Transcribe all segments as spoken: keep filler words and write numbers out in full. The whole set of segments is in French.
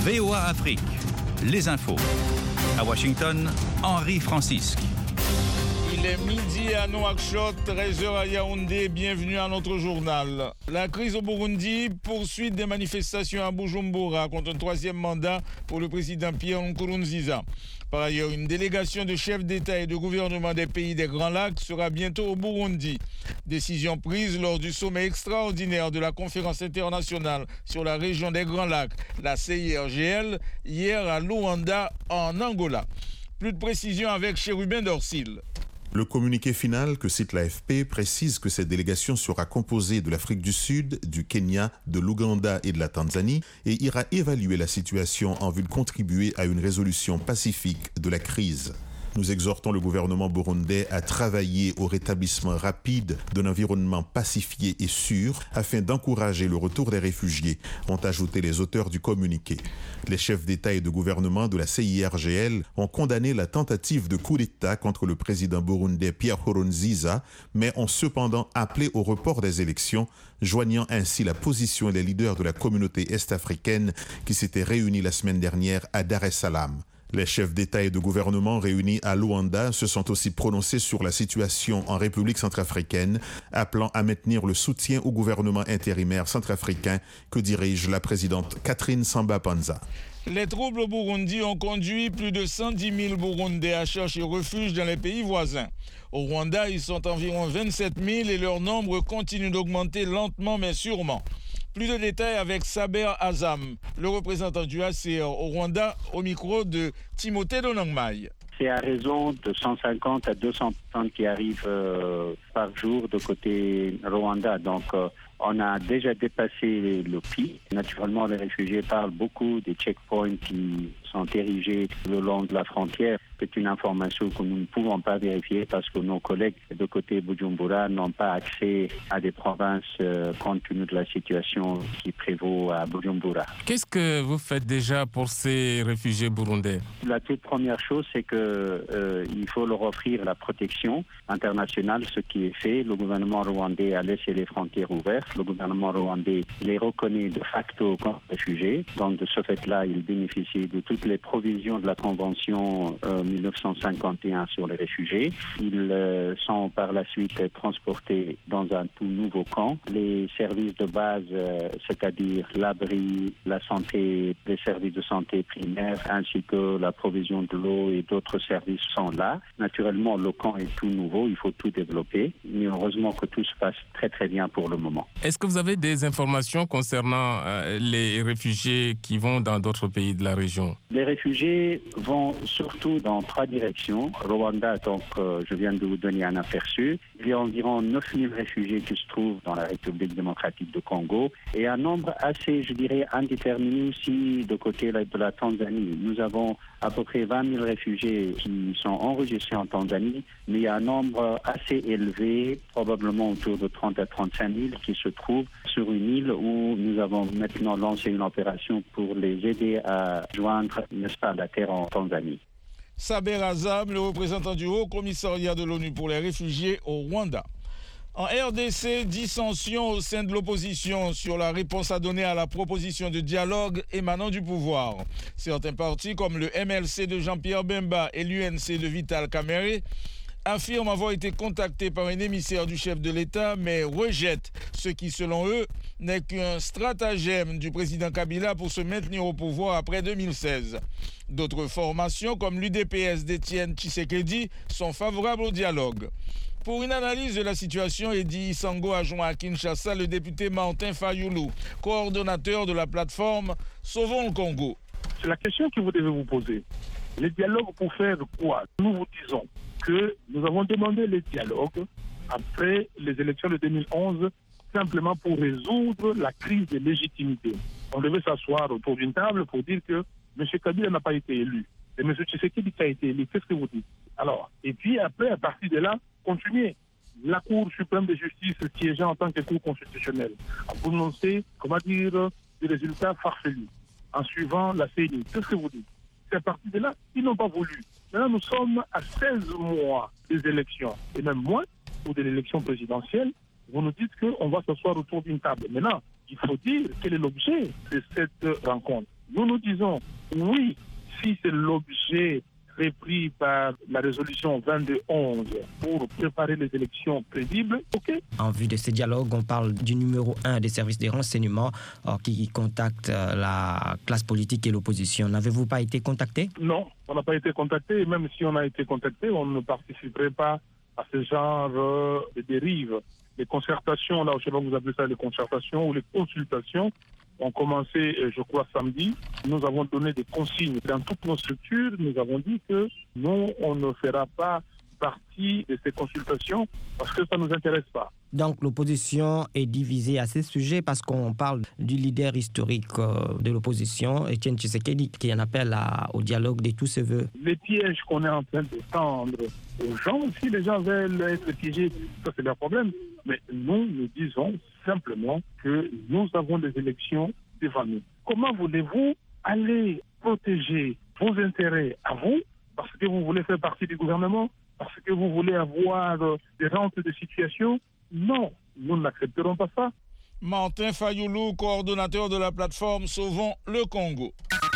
V O A Afrique, les infos. À Washington, Henri Francisque. Il est midi à Nouakchott, treize heures à Yaoundé. Bienvenue à notre journal. La crise au Burundi, poursuite des manifestations à Bujumbura contre un troisième mandat pour le président Pierre Nkurunziza. Par ailleurs, une délégation de chefs d'État et de gouvernement des pays des Grands Lacs sera bientôt au Burundi. Décision prise lors du sommet extraordinaire de la conférence internationale sur la région des Grands Lacs, la C I R G L, hier à Luanda, en Angola. Plus de précisions avec Chérubin Dorsil. Le communiqué final que cite l'A F P précise que cette délégation sera composée de l'Afrique du Sud, du Kenya, de l'Ouganda et de la Tanzanie et ira évaluer la situation en vue de contribuer à une résolution pacifique de la crise. Nous exhortons le gouvernement burundais à travailler au rétablissement rapide d'un environnement pacifié et sûr afin d'encourager le retour des réfugiés, ont ajouté les auteurs du communiqué. Les chefs d'État et de gouvernement de la C I R G L ont condamné la tentative de coup d'État contre le président burundais Pierre Nkurunziza, mais ont cependant appelé au report des élections, joignant ainsi la position des leaders de la communauté est-africaine qui s'étaient réunis la semaine dernière à Dar es Salaam. Les chefs d'État et de gouvernement réunis à Luanda se sont aussi prononcés sur la situation en République centrafricaine, appelant à maintenir le soutien au gouvernement intérimaire centrafricain que dirige la présidente Catherine Samba-Panza. Les troubles au Burundi ont conduit plus de cent dix mille Burundais à chercher refuge dans les pays voisins. Au Rwanda, ils sont environ vingt-sept mille et leur nombre continue d'augmenter lentement mais sûrement. Plus de détails avec Saber Azam, le représentant du H C R au Rwanda, au micro de Timothée Donangmai. C'est à raison de cent cinquante à deux cents personnes qui arrivent euh, par jour de côté Rwanda. Donc, euh, on a déjà dépassé le pic. Naturellement, les réfugiés parlent beaucoup des checkpoints qui sont érigés le long de la frontière. C'est une information que nous ne pouvons pas vérifier parce que nos collègues de côté Bujumbura n'ont pas accès à des provinces euh, compte tenu de la situation qui prévaut à Bujumbura. Qu'est-ce que vous faites déjà pour ces réfugiés burundais? La toute première chose, c'est qu'il euh, faut leur offrir la protection internationale, ce qui est fait. Le gouvernement rwandais a laissé les frontières ouvertes. Le gouvernement rwandais les reconnaît de facto comme réfugiés. Donc, de ce fait-là, ils bénéficient de toutes les provisions de la Convention euh, mille neuf cent cinquante et un sur les réfugiés. Ils euh, sont par la suite transportés dans un tout nouveau camp. Les services de base, euh, c'est-à-dire l'abri, la santé, les services de santé primaires, ainsi que la provision de l'eau et d'autres services sont là. Naturellement, le camp est tout nouveau, il faut tout développer. Mais heureusement que tout se passe très très bien pour le moment. Est-ce que vous avez des informations concernant euh, les réfugiés qui vont dans d'autres pays de la région? Les réfugiés vont surtout dans trois directions. Rwanda, donc euh, je viens de vous donner un aperçu. Il y a environ neuf mille réfugiés qui se trouvent dans la République démocratique du Congo et un nombre assez, je dirais, indéterminé aussi de côté de la Tanzanie. Nous avons à peu près vingt mille réfugiés qui sont enregistrés en Tanzanie, mais il y a un nombre assez élevé, probablement autour de trente à trente-cinq mille, qui se trouvent sur une île où nous avons maintenant lancé une opération pour les aider à joindre, n'est-ce pas, la terre en Tanzanie. Saber Azam, le représentant du Haut Commissariat de l'ONU pour les réfugiés au Rwanda. En R D C, dissension au sein de l'opposition sur la réponse à donner à la proposition de dialogue émanant du pouvoir. Certains partis, comme le M L C de Jean-Pierre Bemba et l'U N C de Vital Kamerhe, affirment avoir été contactés par un émissaire du chef de l'État, mais rejettent ce qui, selon eux, n'est qu'un stratagème du président Kabila pour se maintenir au pouvoir après deux mille seize. D'autres formations, comme l'U D P S d'Étienne Tshisekedi, sont favorables au dialogue. Pour une analyse de la situation, Eddy Isango a joint à Kinshasa le député Martin Fayoulou, coordonnateur de la plateforme Sauvons le Congo. C'est la question que vous devez vous poser. Les dialogues pour faire quoi? Nous vous disons que nous avons demandé les dialogues après les élections de deux mille onze simplement pour résoudre la crise de légitimité. On devait s'asseoir autour d'une table pour dire que M. Kabila n'a pas été élu. Et M. Tshisekedi a été élu. Qu'est-ce que vous dites? Alors, et puis après, à partir de là, continuer. La Cour suprême de justice siégeant en tant que Cour constitutionnelle a prononcé, comment dire, des résultats farfelus en suivant la C N I. Qu'est-ce que vous dites? C'est à partir de là, ils n'ont pas voulu. Maintenant, nous sommes à seize mois des élections, et même moins, ou de l'élection présidentielle. Vous nous dites qu'on va s'asseoir autour d'une table. Maintenant, il faut dire quel est l'objet de cette rencontre. Nous nous disons, oui, si c'est l'objet repris par la résolution vingt-deux onze pour préparer les élections crédibles, ok. En vue de ce dialogue, on parle du numéro un des services de renseignement euh, qui contacte euh, la classe politique et l'opposition. N'avez-vous pas été contacté? Non, on n'a pas été contacté. Et même si on a été contacté, on ne participerait pas à ce genre euh, de dérive. Les concertations, là, je ne sais pas vous appelez ça les concertations ou les consultations, ont commencé, je crois, samedi. Nous avons donné des consignes dans toutes nos structures. Nous avons dit que nous, on ne fera pas partie de ces consultations parce que ça ne nous intéresse pas. Donc l'opposition est divisée à ce sujet parce qu'on parle du leader historique de l'opposition, Etienne Tshisekedi, qui en appelle à, au dialogue de tous ses voeux. Les pièges qu'on est en train de tendre aux gens, si les gens veulent être piégés, ça c'est leur problème. Mais nous, nous disons simplement que nous avons des élections devant nous. Comment voulez-vous aller protéger vos intérêts à vous parce que vous voulez faire partie du gouvernement, parce que vous voulez avoir des rentes de situation? Non, nous n'accepterons pas ça. Martin Fayoulou, coordonnateur de la plateforme Sauvons le Congo.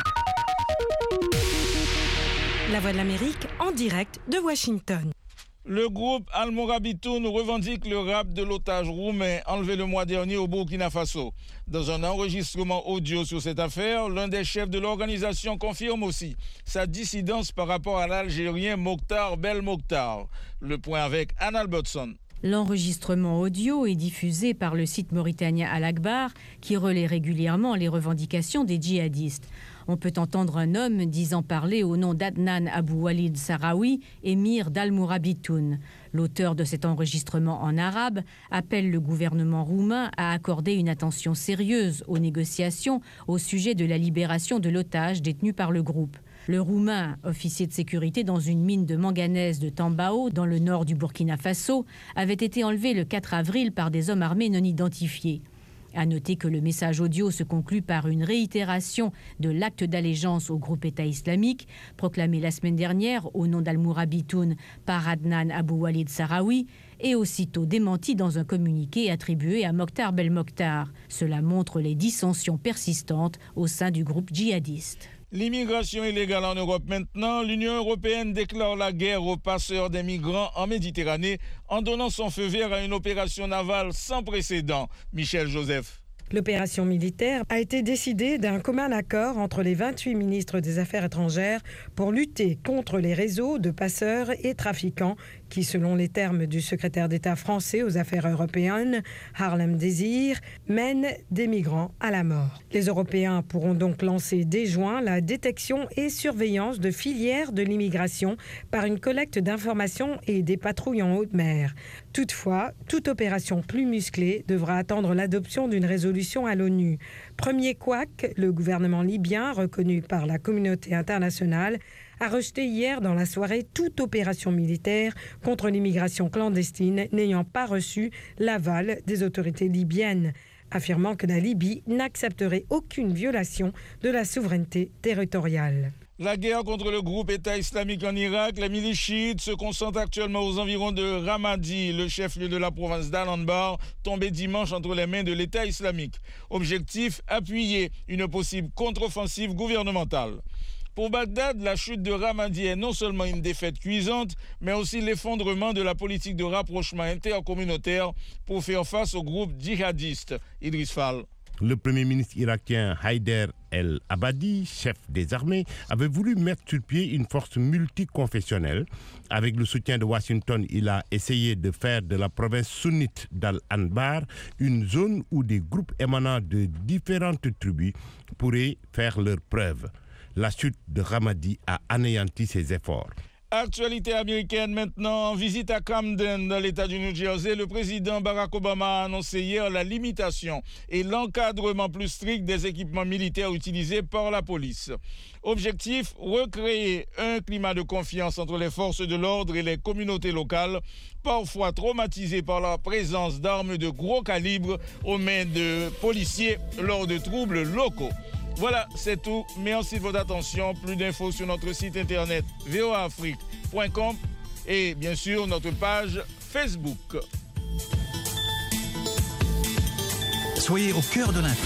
La Voix de l'Amérique en direct de Washington. Le groupe Al-Mourabitoun revendique le rapt de l'otage roumain enlevé le mois dernier au Burkina Faso. Dans un enregistrement audio sur cette affaire, l'un des chefs de l'organisation confirme aussi sa dissidence par rapport à l'Algérien Mokhtar Belmokhtar. Le point avec Anna Albertson. L'enregistrement audio est diffusé par le site mauritanien Al-Akhbar qui relaie régulièrement les revendications des djihadistes. On peut entendre un homme disant parler au nom d'Adnan Abou Walid Sahraoui, émir d'Al-Mourabitoun. L'auteur de cet enregistrement en arabe appelle le gouvernement roumain à accorder une attention sérieuse aux négociations au sujet de la libération de l'otage détenu par le groupe. Le Roumain, officier de sécurité dans une mine de manganèse de Tambao, dans le nord du Burkina Faso, avait été enlevé le quatre avril par des hommes armés non identifiés. À noter que le message audio se conclut par une réitération de l'acte d'allégeance au groupe État islamique, proclamé la semaine dernière au nom d'Al-Mourabitoun par Adnan Abou Walid Sahraoui, et aussitôt démenti dans un communiqué attribué à Mokhtar Belmokhtar. Cela montre les dissensions persistantes au sein du groupe djihadiste. L'immigration illégale en Europe maintenant, l'Union européenne déclare la guerre aux passeurs des migrants en Méditerranée en donnant son feu vert à une opération navale sans précédent. Michel Joseph. L'opération militaire a été décidée d'un commun accord entre les vingt-huit ministres des Affaires étrangères pour lutter contre les réseaux de passeurs et trafiquants qui, selon les termes du secrétaire d'État français aux Affaires européennes, Harlem Désir, mènent des migrants à la mort. Les Européens pourront donc lancer dès juin la détection et surveillance de filières de l'immigration par une collecte d'informations et des patrouilles en haute mer. Toutefois, toute opération plus musclée devra attendre l'adoption d'une résolution à l'ONU. Premier couac, le gouvernement libyen, reconnu par la communauté internationale, a rejeté hier dans la soirée toute opération militaire contre l'immigration clandestine n'ayant pas reçu l'aval des autorités libyennes, affirmant que la Libye n'accepterait aucune violation de la souveraineté territoriale. La guerre contre le groupe État islamique en Irak, les milices chiites se concentrent actuellement aux environs de Ramadi, le chef-lieu de la province d'Al-Anbar, tombé dimanche entre les mains de l'État islamique. Objectif, appuyer une possible contre-offensive gouvernementale. Pour Bagdad, la chute de Ramadi est non seulement une défaite cuisante, mais aussi l'effondrement de la politique de rapprochement intercommunautaire pour faire face au groupe djihadiste. Idriss Fall. Le premier ministre irakien Haider el-Abadi, chef des armées, avait voulu mettre sur pied une force multiconfessionnelle. Avec le soutien de Washington, il a essayé de faire de la province sunnite d'Al-Anbar une zone où des groupes émanant de différentes tribus pourraient faire leurs preuves. La chute de Ramadi a anéanti ses efforts. Actualité américaine maintenant, en visite à Camden dans l'état du New Jersey, le président Barack Obama a annoncé hier la limitation et l'encadrement plus strict des équipements militaires utilisés par la police. Objectif, recréer un climat de confiance entre les forces de l'ordre et les communautés locales, parfois traumatisées par la présence d'armes de gros calibre aux mains de policiers lors de troubles locaux. Voilà, c'est tout. Merci de votre attention. Plus d'infos sur notre site internet v o a afrique point com et bien sûr notre page Facebook. Soyez au cœur de l'info.